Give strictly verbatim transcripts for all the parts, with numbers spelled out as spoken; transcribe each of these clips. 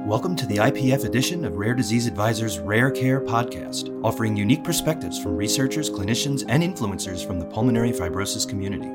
Welcome to the I P F edition of Rare Disease Advisor's Rare Care podcast, offering unique perspectives from researchers, clinicians, and influencers from the pulmonary fibrosis community.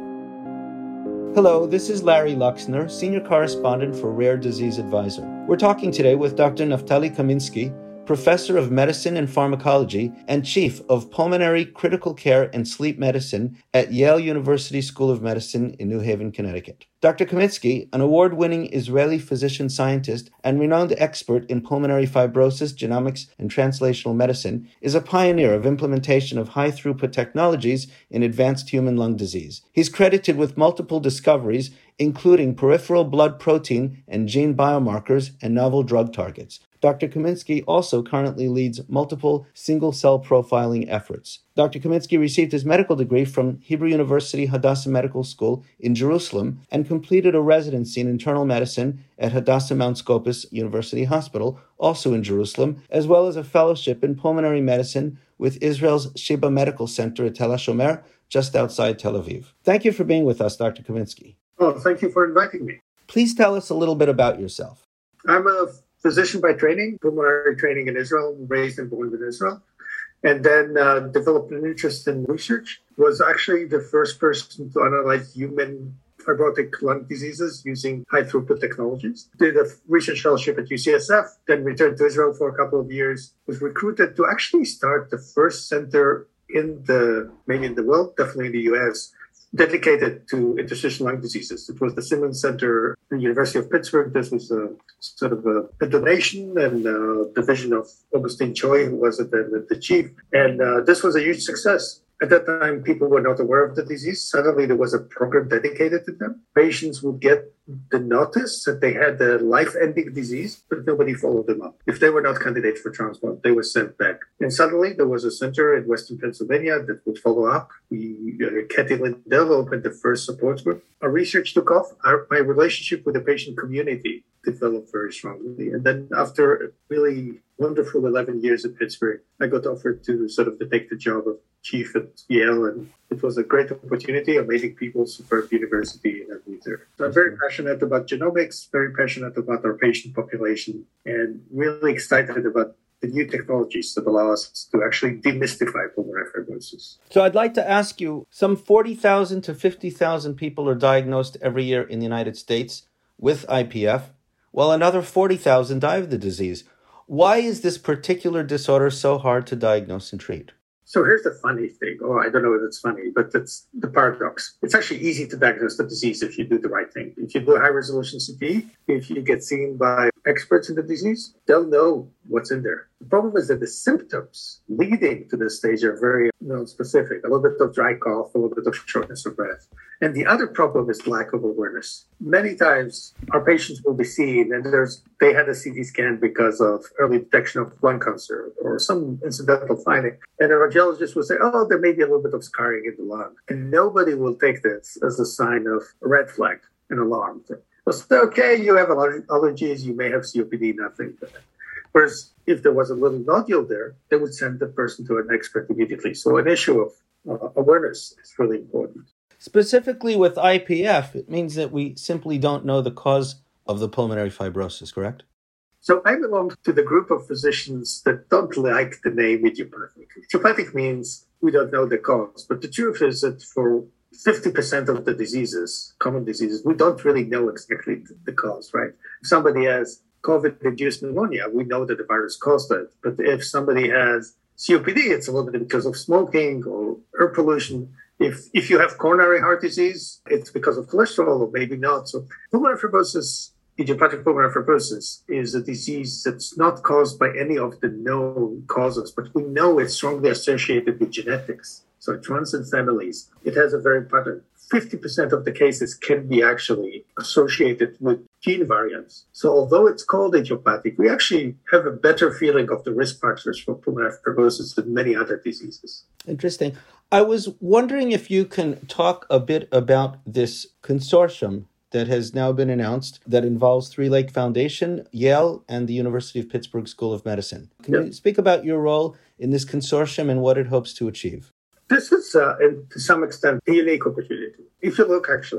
Hello, this is Larry Luxner, Senior Correspondent for Rare Disease Advisor. We're talking today with Doctor Naftali Kaminsky, Professor of Medicine and Pharmacology and Chief of Pulmonary Critical Care and Sleep Medicine at Yale University School of Medicine in New Haven, Connecticut. Doctor Kaminsky, an award-winning Israeli physician-scientist and renowned expert in pulmonary fibrosis, genomics, and translational medicine, is a pioneer of implementation of high-throughput technologies in advanced human lung disease. He's credited with multiple discoveries, including peripheral blood protein and gene biomarkers and novel drug targets. Doctor Kaminsky also currently leads multiple single-cell profiling efforts. Doctor Kaminsky received his medical degree from Hebrew University Hadassah Medical School in Jerusalem and completed a residency in internal medicine at Hadassah Mount Scopus University Hospital, also in Jerusalem, as well as a fellowship in pulmonary medicine with Israel's Sheba Medical Center at Tel HaShomer, just outside Tel Aviv. Thank you for being with us, Doctor Kaminsky. Oh, thank you for inviting me. Please tell us a little bit about yourself. I'm a physician by training, pulmonary training in Israel, raised and born in Israel, and then uh, developed an interest in research. Was actually the first person to analyze human fibrotic lung diseases using high-throughput technologies. Did a research fellowship at U C S F, then returned to Israel for a couple of years. Was recruited to actually start the first center in the, maybe in the world, definitely in the U S, dedicated to interstitial lung diseases. It was the Simmons Center at the University of Pittsburgh. This was a sort of a, a donation and a division of Augustine Choi, who was the, the chief. And uh, this was a huge success. At that time, people were not aware of the disease. Suddenly, there was a program dedicated to them. Patients would get the notice that they had a life-ending disease, but nobody followed them up. If they were not candidates for transplant, they were sent back. And suddenly, there was a center in Western Pennsylvania that would follow up. We, uh, Kathy Lindell opened the first support group. Our research took off. Our, my relationship with the patient community developed very strongly. And then after a really wonderful eleven years at Pittsburgh, I got offered to sort of take the job of chief at Yale, and it was a great opportunity, amazing people, superb university, and everything there. So I'm very passionate about genomics, very passionate about our patient population, and really excited about the new technologies that allow us to actually demystify pulmonary fibrosis. So I'd like to ask you, some forty thousand to fifty thousand people are diagnosed every year in the United States with I P F, while another forty thousand die of the disease. Why is this particular disorder so hard to diagnose and treat? So here's the funny thing. Oh, I don't know if it's funny, but it's the paradox. It's actually easy to diagnose the disease if you do the right thing. If you do a high-resolution C T, if you get seen by experts in the disease, they'll know what's in there. The problem is that the symptoms leading to this stage are very non-specific. A little bit of dry cough, a little bit of shortness of breath. And the other problem is lack of awareness. Many times, our patients will be seen, and there's they had a C T scan because of early detection of lung cancer or some incidental finding. And a radiologist will say, oh, there may be a little bit of scarring in the lung. And nobody will take this as a sign of a red flag, an alarm. They'll say, okay, you have allergies, you may have C O P D, nothing. Whereas if there was a little nodule there, they would send the person to an expert immediately. So an issue of uh, awareness is really important. Specifically with I P F, it means that we simply don't know the cause of the pulmonary fibrosis, correct? So I belong to the group of physicians that don't like the name idiopathic. Idiopathic means we don't know the cause. But the truth is that for fifty percent of the diseases, common diseases, we don't really know exactly the cause, right? If somebody has COVID-induced pneumonia, we know that the virus caused it. But if somebody has C O P D, it's a little bit because of smoking or air pollution. If if you have coronary heart disease, it's because of cholesterol or maybe not. So pulmonary fibrosis, idiopathic pulmonary fibrosis, is a disease that's not caused by any of the known causes, but we know it's strongly associated with genetics. So it runs in families. It has a very pattern. fifty percent of the cases can be actually associated with gene variants. So although it's called idiopathic, we actually have a better feeling of the risk factors for pulmonary fibrosis than many other diseases. Interesting. I was wondering if you can talk a bit about this consortium that has now been announced that involves Three Lake Foundation, Yale, and the University of Pittsburgh School of Medicine. Can yeah. you speak about your role in this consortium and what it hopes to achieve? This is, uh, to some extent, a unique opportunity. If you look, actually,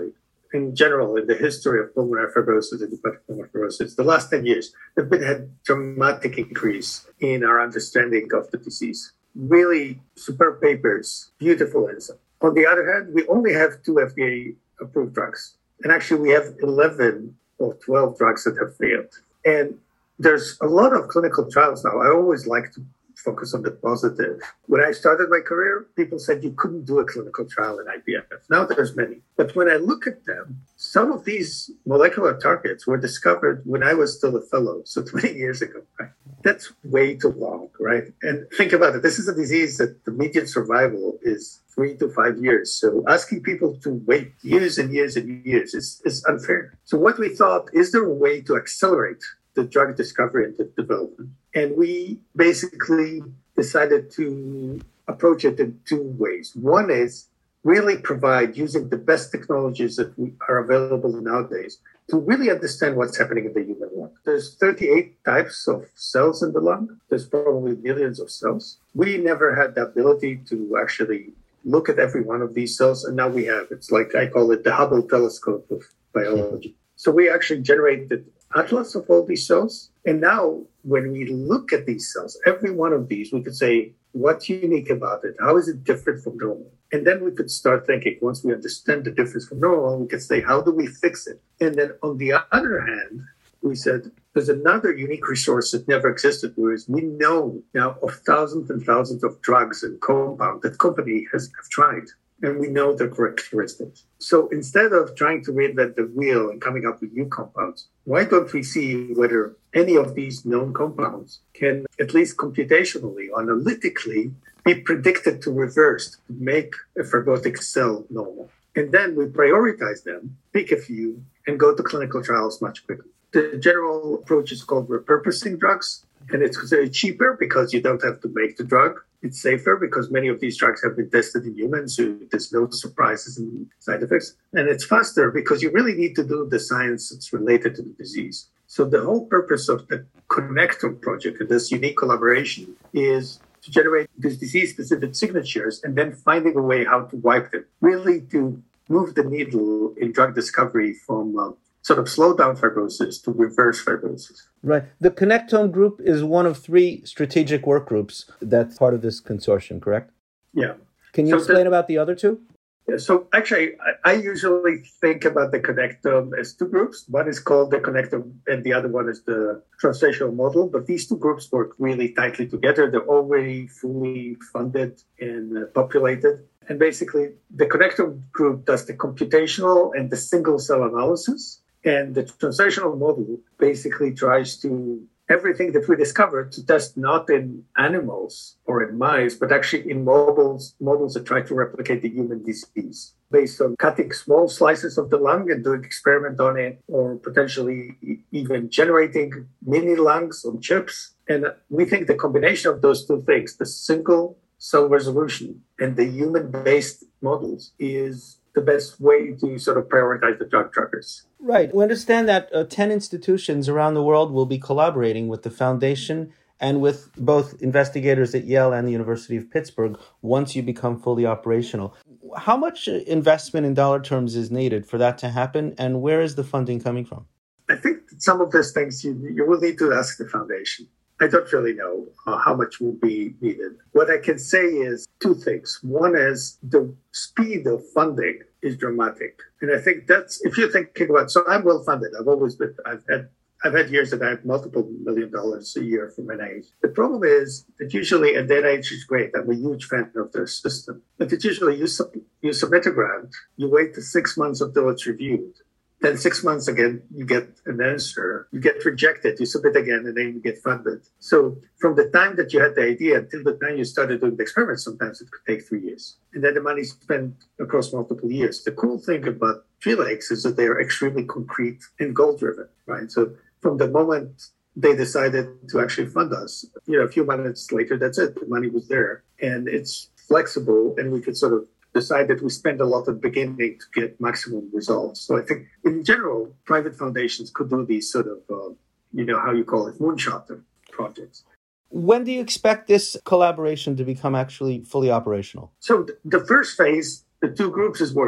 in general, in the history of pulmonary fibrosis and hepatic pulmonary fibrosis, the last ten years, there's been a dramatic increase in our understanding of the disease. Really superb papers, beautiful insight. On the other hand, we only have two F D A-approved drugs. And actually, we have eleven or twelve drugs that have failed. And there's a lot of clinical trials now. I always like to focus on the positive. When I started my career, people said you couldn't do a clinical trial in I P F. Now there's many. But when I look at them, some of these molecular targets were discovered when I was still a fellow, so twenty years ago. Right? That's way too long, right? And think about it. This is a disease that the median survival is three to five years. So asking people to wait years and years and years is, is unfair. So what we thought, is there a way to accelerate the drug discovery and the development? And we basically decided to approach it in two ways. One is really provide, using the best technologies that we are available nowadays, to really understand what's happening in the human lung. There's thirty-eight types of cells in the lung. There's probably millions of cells. We never had the ability to actually look at every one of these cells, and now we have. It's like, I call it the Hubble telescope of biology. So we actually generated atlas of all these cells. And now when we look at these cells, every one of these, we could say, what's unique about it? How is it different from normal? And then we could start thinking, once we understand the difference from normal, we could say, how do we fix it? And then on the other hand, we said, there's another unique resource that never existed, whereas we know now of thousands and thousands of drugs and compounds that company has have tried. And we know their characteristics. So instead of trying to reinvent the wheel and coming up with new compounds, why don't we see whether any of these known compounds can, at least computationally, analytically, be predicted to reverse, to make a fibrotic cell normal? And then we prioritize them, pick a few, and go to clinical trials much quicker. The general approach is called repurposing drugs, and it's considered cheaper because you don't have to make the drug. It's safer because many of these drugs have been tested in humans, so there's no surprises and side effects. And it's faster because you really need to do the science that's related to the disease. So the whole purpose of the Connectome project, and this unique collaboration, is to generate these disease-specific signatures and then finding a way how to wipe them, really to move the needle in drug discovery from uh, sort of slow down fibrosis to reverse fibrosis. Right. The Connectome group is one of three strategic work groups that's part of this consortium, correct? Yeah. Can you so explain the, about the other two? Yeah, so actually, I, I usually think about the Connectome as two groups. One is called the Connectome and the other one is the translational model. But these two groups work really tightly together. They're already fully funded and uh, populated. And basically, the Connectome group does the computational and the single cell analysis. And the translational model basically tries to, everything that we discovered, to test not in animals or in mice, but actually in models, models that try to replicate the human disease, based on cutting small slices of the lung and doing experiment on it, or potentially even generating mini lungs on chips. And we think the combination of those two things, the single cell resolution and the human-based models, is the best way to sort of prioritize the drug druggers. Right. We understand that uh, ten institutions around the world will be collaborating with the foundation and with both investigators at Yale and the University of Pittsburgh once you become fully operational. How much investment in dollar terms is needed for that to happen, and where is the funding coming from? I think that some of those things you, you will need to ask the foundation. I don't really know uh, how much will be needed. What I can say is two things. One is the speed of funding is dramatic. And I think that's, if you're thinking about, so I'm well funded. I've always been, I've had, I've had years that I have multiple million dollars a year from N I H. The problem is that usually, and N I H is great. I'm a huge fan of their system. But it's usually you, sub, you submit a grant, you wait the six months until it's reviewed. Then six months again, you get an answer, you get rejected, you submit again, and then you get funded. So from the time that you had the idea until the time you started doing the experiment, sometimes it could take three years. And then the money is spent across multiple years. The cool thing about Felix is that they are extremely concrete and goal-driven, right? So from the moment they decided to actually fund us, you know, a few minutes later, that's it. The money was there. And it's flexible, and we could sort of decide that we spend a lot at the beginning to get maximum results. So I think in general, private foundations could do these sort of, uh, you know, how you call it, moonshot projects. When do you expect this collaboration to become actually fully operational? So th- the first phase, the two groups is working.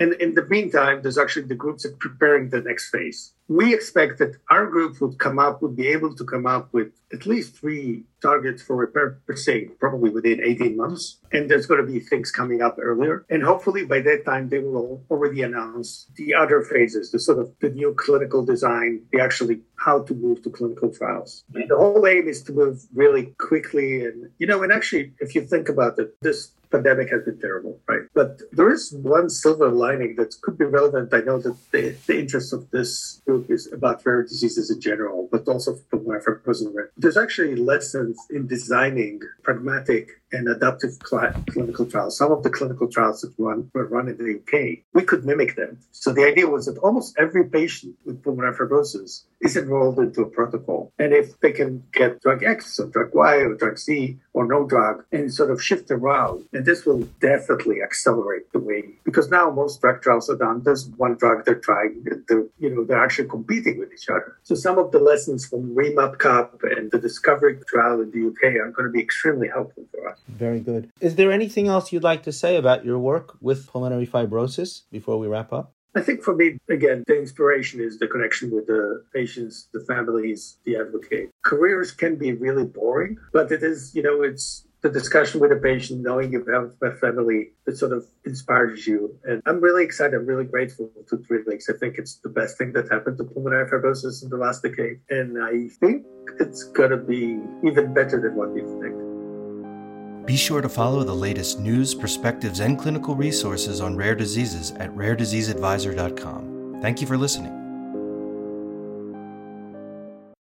And in the meantime, there's actually the groups that are preparing the next phase. We expect that our group would come up, would be able to come up with at least three targets for repair per se, probably within eighteen months. And there's going to be things coming up earlier. And hopefully by that time, they will already announce the other phases, the sort of the new clinical design, the actually how to move to clinical trials. And the whole aim is to move really quickly. And, you know, and actually, if you think about it, this pandemic has been terrible, right? But there is one silver lining that could be relevant. I know that the, the interest of this group is about rare diseases in general, but also pulmonary fibrosis. There's actually lessons in designing pragmatic and adaptive cl- clinical trials. Some of the clinical trials that run, were run in the U K, we could mimic them. So the idea was that almost every patient with pulmonary fibrosis is enrolled into a protocol. And if they can get drug X or drug Y or drug Z or no drug and sort of shift around, and this will definitely accelerate the way, because now most drug trials are done. There's one drug they're trying, they're, you know, they're actually competing with each other. So some of the lessons from REMAP-CAP and the Discovery trial in the U K are going to be extremely helpful for us. Very good. Is there anything else you'd like to say about your work with pulmonary fibrosis before we wrap up? I think for me, again, the inspiration is the connection with the patients, the families, the advocate. Careers can be really boring, but it is, you know, it's the discussion with the patient, knowing you have a family that sort of inspires you. And I'm really excited. I'm really grateful to Three Links. I think it's the best thing that happened to pulmonary fibrosis in the last decade. And I think it's going to be even better than what we think. Be sure to follow the latest news, perspectives, and clinical resources on rare diseases at rare disease advisor dot com. Thank you for listening.